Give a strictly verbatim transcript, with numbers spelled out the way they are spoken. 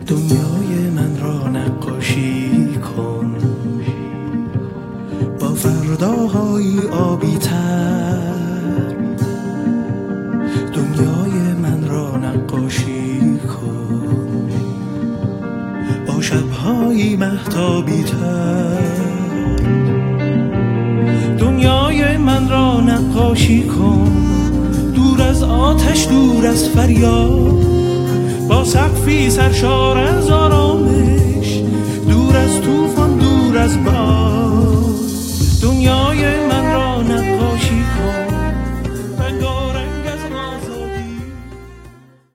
دنیای من را نقاشی کن با فرداهای آبی تر. دنیای من را نقاشی کن با شبهای مهتابی تر. دنیای من را نقاشی کن دور از آتش، دور از فریاد، با سقفی سرشار از آرامش، دور از طوفان، دور از باد.